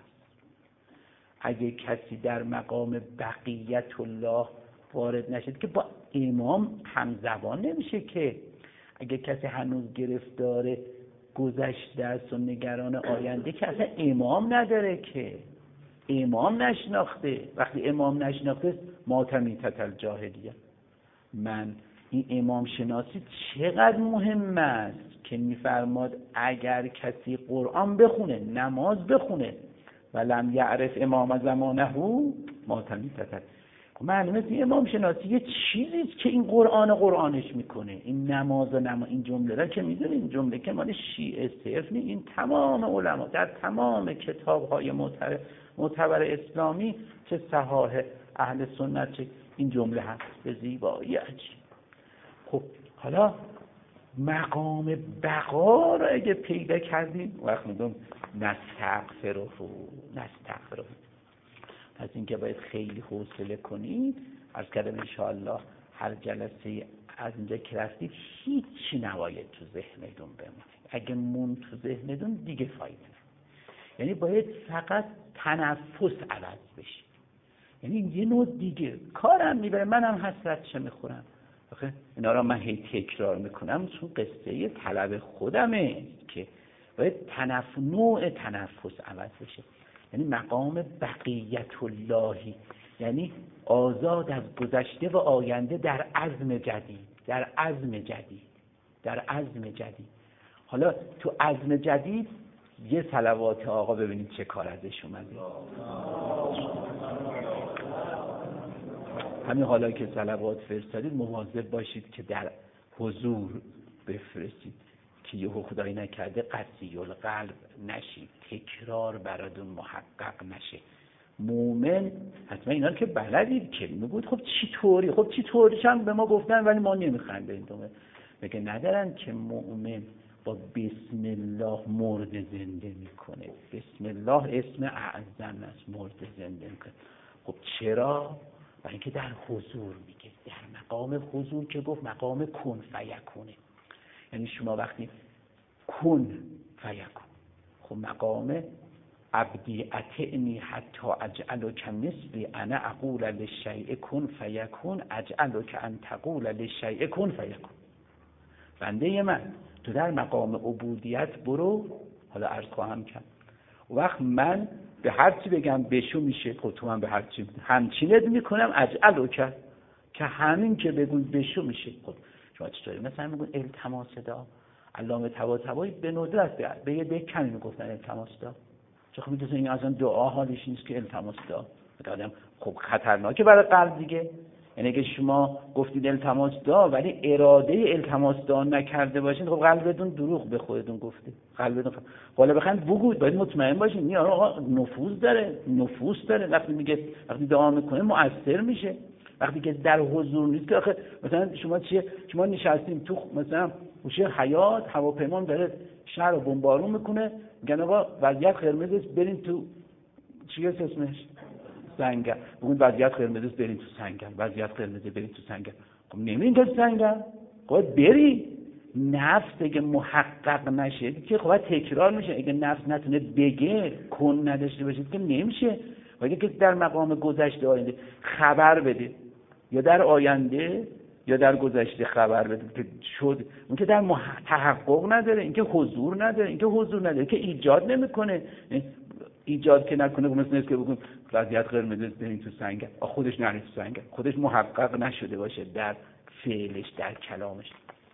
اگه کسی در مقام بقیت الله وارد نشد که با امام همزبان نمیشه. که اگه کسی هنوز گرفتار گذشته است و نگران آینده که اصلا امام نداره، که امام نشناخته. وقتی امام نشناخته ماتمیتت الجاهلیه. من این امام شناسی چقدر مهم است که میفرماد اگر کسی قرآن بخونه، نماز بخونه ولم یعرف امام زمانه ماتمیتت. معلومه این امام شناسی یه چیزیست که این قرآن قرآنش میکنه. این نماز و نماز، این جمله را که میدونید، این جمله که مال شیعه صرف نیست، این تمام علما در تمام کتاب‌های معتبر معتبر اسلامی، چه صحاح اهل سنت، چه این جمله هست به زیبایی عجیب. خب حالا مقام بقا را اگه پیدا کردیم وقت میگم نستغفره نستغفره. پس این که باید خیلی حوصله کنید. عرض کردم انشاءالله هر جلسه از اینجا که رفتید هیچی نباید تو ذهنتون بمونه. اگه مون تو ذهنتون دیگه فایده نه. یعنی باید فقط تنفس عوض بشه. یعنی یه نوع دیگه کارم میبره. منم حسرتش میخورم. آخه اینا را من هی تکرار میکنم چون قصه طلب خودمه که باید تنف... نوع تنفس عوض بشه. یعنی مقام بقیت اللهی، یعنی آزاد از گذشته و آینده در عزم جدید، در عزم جدید، در عزم جدید. حالا تو عزم جدید یه صلوات آقا ببینید چه کار ازش اومده. همین حالا که صلوات فرستادید مواظب باشید که در حضور بفرستید که یهو خدایی نکرده قسی القلب نشید، تکرار براتون محقق نشه. مومن حتما اینا رو که بلدید که میگوید خب چی طوری، خب چی طوریش هم به ما گفتن ولی ما نمیخندیم. میگه ندارن که مومن با بسم الله مرد زنده میکنه. بسم الله اسم اعظم است، مرد زنده میکنه. خب چرا؟ برای اینکه در حضور میگه، در مقام حضور که گفت مقام کن فیکونه. یعنی شما وقتی کن فیکون، خب مقام عبدی اطعنی حتی اجعلک مثلی انا اقول للشیء کن فیکون اجعلک ان تقول للشیء کن فیکون. بنده من تو در مقام عبودیت برو. حالا عرض خواهم کرد وقت من به هر چی بگم بشو میشه. خب تو من به هر چی همچینت میکنم اجعلک، که همین که بگوی بشو میشه. خب شما چطوری مثلا میگن التماس دا؟ علامه طباطبایی به ندرت به یه دک کمی میگفتن التماس دا. چه خب میدونن این اصلا دعا حالش نیست که التماس دا. آدم خب خطرناکه برای قلب دیگه. یعنی اگه شما گفتید التماس دا ولی اراده التماس دا نکرده باشین، خب قلبتون دروغ به خودتون گفته. قلبتون حالا بخند بگوید، باید مطمئن باشین این آقا نفوذ داره، نفوذ داره. وقتی میگه وقتی دعا میکنه مؤثر میشه. وقتی که در حضور نیست که آخه مثلا شما چیه، شما نشستیم تو مثلا گوشه حیات، هواپیما داره شهر رو بمبارون میکنه، میگن آقا وضعیت قرمز است برین تو چیه اسمش سنگر. بگون وضعیت قرمز است برین تو سنگر، وضعیت قرمز برین تو سنگر. خب نمیرین تو سنگر، خب بری. نفس اگه محقق نشه که خب تکرار میشه. اگه نفس نتونه بگه، کن نداشته باشه که نمیشه. ولی که در مقام گذشته آینده خبر بده، یا در آینده یا در گذشته خبر بده که شد. اون که در مح... تحقق نداره، این که حضور نداره، این که حضور نداره که ایجاد نمیکنه. ایجاد که نکنه مثل نیست که بگم وضعیت قرمز بریم تو سنگر، خودش نره تو سنگر، خودش محقق نشده باشه در فعلش، در کلامش.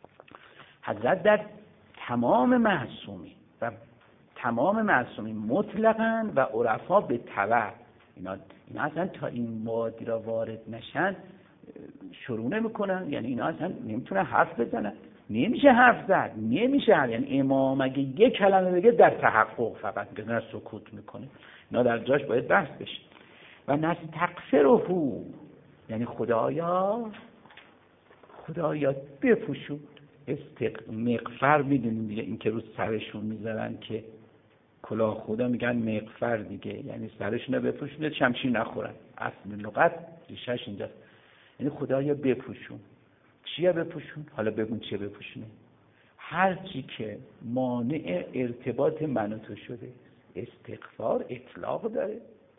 حضرت در تمام معصومی و تمام معصومی مطلقاً و عرفا به تبع اینا اینا اصلا تا این موادی را وارد نشن شروع نمیکنن، یعنی اینا اصلا نمیتونن حرف بزنن، نمیشه حرف زد، نمیشه حرف. یعنی امام اگه یک کلمه بگه در تحقق فقط میگه، نه سکوت میکنه، نه در جاش باید بحث بشه. و نستغفره، یعنی خدایا خدایا بپوشون. استق مغفر میدونیم دیگه، این که رو سرشون میذارن که کلاه خدا، میگن مغفر دیگه، یعنی سرشون رو بپوشونه شمشیر نخورن. اصل لغت ریشش اینجاست، یعنی خدایا بپوشون. چیه بپوشون؟ حالا بگون چیه بپوشونه. هر چی که مانع ارتباط من و تو شده. استغفار اطلاق داره.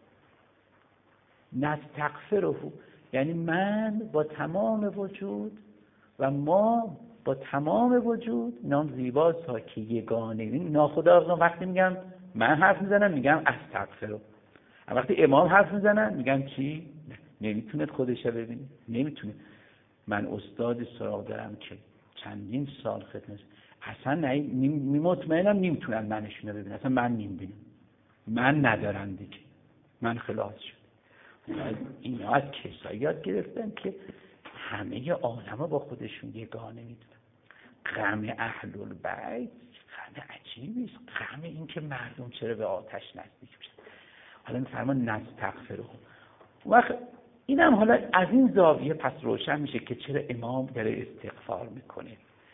نستغفره، یعنی من با تمام وجود و ما با تمام وجود. نام زیباست ها که یگانه. ناخدا وقتی میگم من حرف میزنم میگم استغفره، وقتی امام حرف میزنن میگم چی؟ نمیتونه خودشه ببینه، نمیتونه. من استاد سراغ دارم که چندین سال خدمت، اصلا نمی مطمئنم نمیتونن منشونو ببینن، اصلا من نمیبینم، من ندارم دیگه، من خلاص شد. اینا از کسایی یاد گرفتن که همه عالمو با خودشون یگانه میدونن. غم اهل البیت غم عجیبی است، غم این که مردم چرا به آتش نزدیک میشن. حالا میفرمان نستغفره. وقت اینم حالا از این زاویه پس روشن میشه که چرا امام داره استغفار میکنه.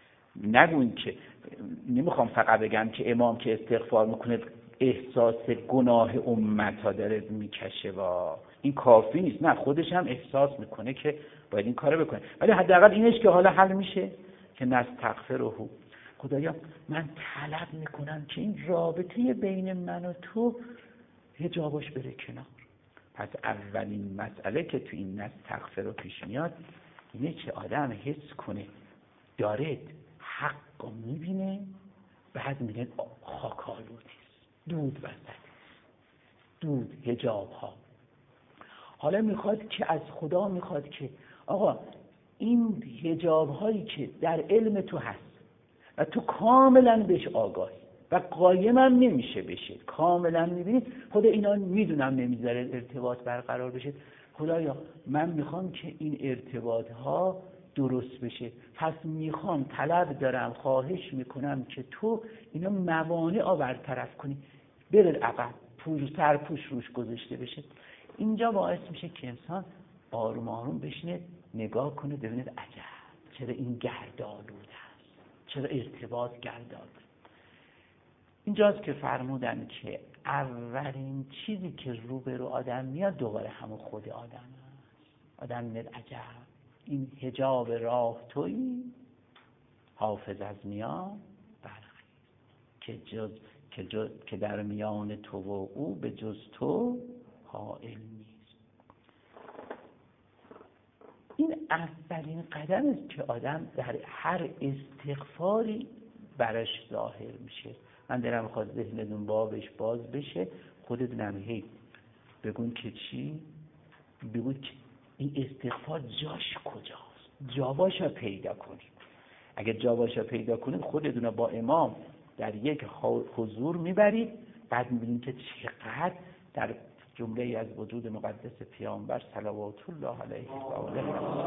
نگوین که، نمیخوام فقط بگم که امام که استغفار میکنه احساس گناه امت ها داره میکشه و این کافی نیست، نه، خودش هم احساس میکنه که باید این کارو بکنه، ولی حداقل اینش که حالا حل میشه که نستغفره. خدایا من طلب میکنم که این رابطه بین من و تو حجابش بره کنار. پس اولین مسئله که تو این نستغفره پیش میاد اینه که آدم حس کنه داره حق رو میبینه، بعد میگه خاک آلودیست، دود وسط، دود حجاب ها. حالا میخواد که از خدا میخواد که آقا این حجاب هایی که در علم تو هست و تو کاملا بهش آگاهی و قایم هم نمیشه بشه، کاملا میبینی خدا اینا میدونم نمیذاره ارتباط برقرار بشه. خدایا من میخوام که این ارتباط ها درست بشه، پس میخوام، طلب دارم، خواهش میکنم که تو اینا موانع ها برطرف کنی، بره عقب، پوش سرپوش روش گذاشته بشه. اینجا باعث میشه که انسان آروم آروم بشینه نگاه کنه ببینه عجب چرا این گردآلود هست، چرا ارتباط گردآلود. اینجاست که فرمودن که اولین چیزی که روبرو آدم میاد دوباره همون خود آدم هست. آدم میاد عجب این حجاب راه تویی، حافظ از میان برخیز که جز که, جز که در میان تو و او به جز تو حائل نیست. این اولین قدم است که آدم در هر استغفاری برش ظاهر میشه. من دلم میخواد ذهنتون بابش باز بشه، خودتون هی بگون که چی؟ بگون که این استغفار جاش کجاست؟ جاباشو پیدا کنید. اگر جاباشو پیدا کنید خودتون با امام در یک حضور میبرید، بعد میبینید که چقدر در جمله از وجود مقدس پیامبر صلوات الله علیه و آله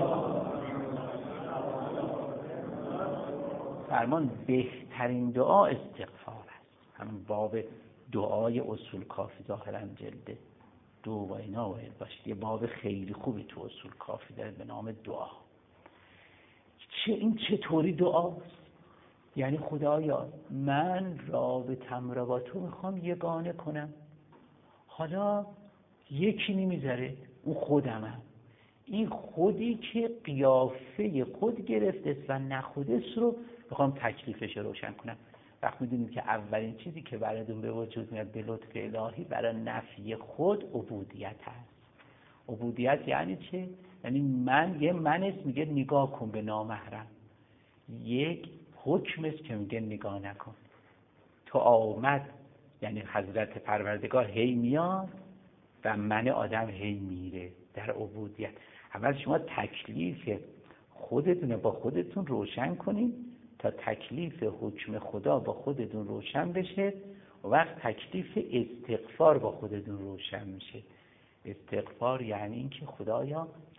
فرمان بهترین دعا استغفار است. همون باب دعای اصول کافی ظاهرا جلد دو و اینا باید باشید، یه باب خیلی خوبی تو اصول کافی داره به نام دعا. چه این چطوری دعاست؟ یعنی خدایا من رابطم را با تو میخوام یگانه کنم، حالا یکی نمیذاره، اون خودمم. این خودی که قیافه خود گرفته و نخودست رو میخوام تکلیفش روشن کنم. وقت میدونیم که اولین چیزی که براتون به وجود میاد به لطف الهی برای نفی خود عبودیت هست. عبودیت یعنی چه؟ یعنی من، یه من است میگه نگاه کن به نامحرم، یک حکم است که میگه نگاه نکن. تو آمد یعنی حضرت پروردگار هی میاد و من آدم هی میره در عبودیت. اول شما تکلیف خودتون با خودتون روشن کنید تا تکلیف حکم خدا با خودتون روشن بشه، و وقت تکلیف استغفار با خودتون روشن میشه. استغفار یعنی این که خدایا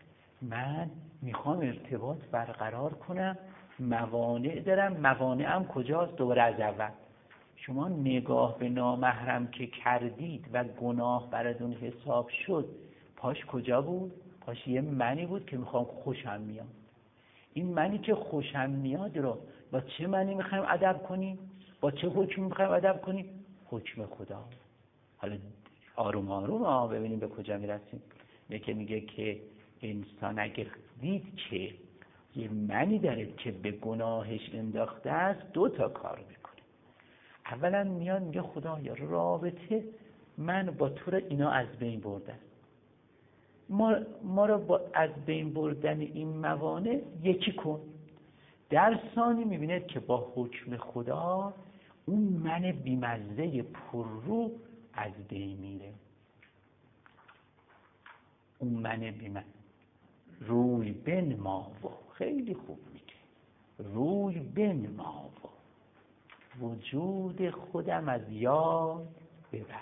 من میخوام ارتباط برقرار کنم، موانع دارم، موانعم کجاست؟ دوباره از اول. شما نگاه به نامحرم که کردید و گناه براتون حساب شد، پاش کجا بود؟ پاش یه منی بود که میخوام خوشم میاد. این منی که خوشم میاد رو با چه منی میخوایم ادب کنیم؟ با چه حکمی میخوایم ادب کنیم؟ حکم خدا. حالا آروم آروم آه ببینیم به کجا میرسیم. یکی میگه که انسان اگه دید که یه منی داره که به گناهش انداخته است، دو تا کار میکنه. اولا میاد میگه خدایا رابطه من با تو رو اینا از بین بردن، ما, ما رو با از بین بردن این موانع یکی کن. در ثانی میبینه که با حکم خدا اون من بیمزه پر رو از بین میره. اون من بیمزه روی بنما و خیلی خوب میگه روی بنما و وجود خودم از یاد ببر.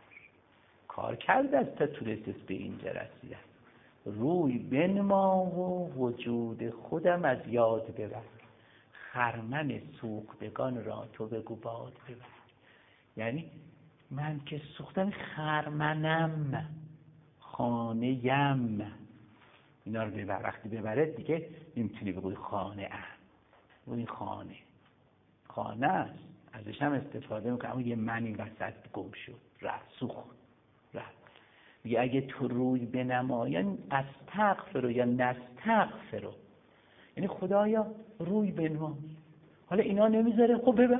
کار کرده است تا تونست به اینجا رسیدن. روی بنما و وجود خودم از یاد ببر. خرمن سوختگان را تو بگو باد ببر. یعنی من که سوختم، خرمنم، خانه یم، اینا رو ببر. وقتی ببره دیگه نمیتونی بگوی خانه ام، این خانه خانه است، ازش هم استفاده میکنم. اما یه من این وسط گم شد، رفت، سوخت، رفت. میگه اگه تو روی بنمایان استغفر یا نستغفر، یعنی خدایا روی بنما. حالا اینا نمیذاره، خب ببر.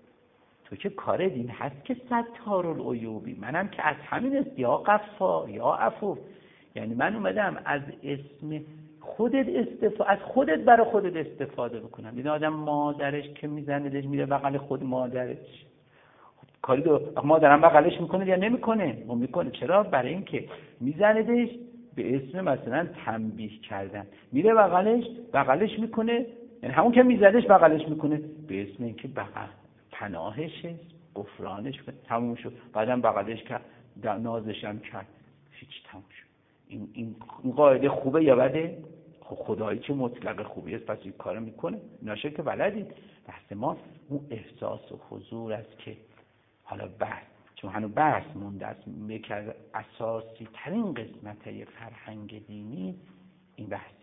تو که کار این هست که ستار العیوبی، منم که از همین است، یا غفار یا عفو. یعنی من اومدم از اسم خودت استفاده، از خودت برای خودت استفاده بکنم. این آدم مادرش که میزنه دش میره بغل خود مادرش، خب کاری دو مادرم بغلش میکنه یا نمیکنه؟ اون میکنه. چرا؟ برای این که میزنه دش به اسم مثلا تنبیه کردن، میره بغلش بغلش میکنه، یعنی همون که میزدش بغلش میکنه به اسم این که بغل پناهش است، غفرانش کنه، تموم شد. بعدم بغلش کرد، نازش هم کرد، هیچ، تموم شد. این این این قاعده خوبه یا بده؟ خب خدایی که مطلق خوبی است، پس این کارو میکنه. ناشه که بلدید. بحث ما اون احساس و حضور است که حالا بحث، چون هنوز بحث مونده است، یکی از اساسی ترین قسمت فرهنگ دینی این بحث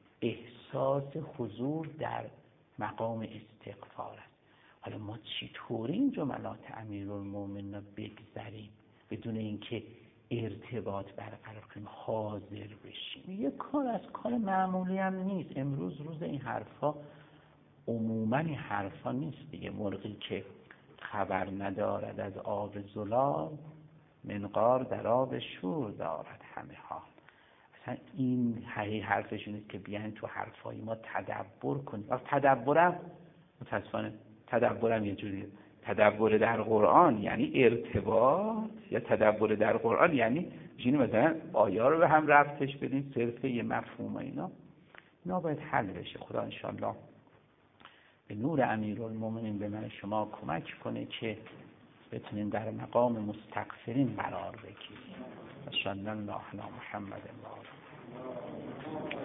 احساس حضور در مقام استغفار است. حالا ما چطوری این جملات امیرالمومنین رو بگذریم بدون اینکه ارتباط برقرار کنیم، حاضر بشیم؟ یه کار از کار معمولی هم نیست. امروز روز این حرفا، عموما این حرفا نیست دیگه. مرغی که خبر ندارد از آب زلال، منقار در آب شور دارد همه حال. اصلا این حقیقی حرفشون است که بیاین تو حرفای ما تدبر کنیم. وقت تدبرم متاسفانه تدبرم یه جوریه. تدبر در قرآن یعنی ارتباط، یا تدبر در قرآن یعنی جینی مثلا آیا رو به هم ربطش بدیم، صرف یه مفهوم اینا اینا باید حل بشه. خدا انشاءالله به نور امیرالمومنین به من شما کمک کنه که بتونیم در مقام مستغفرین قرار بگیریم. صلی الله علی محمد.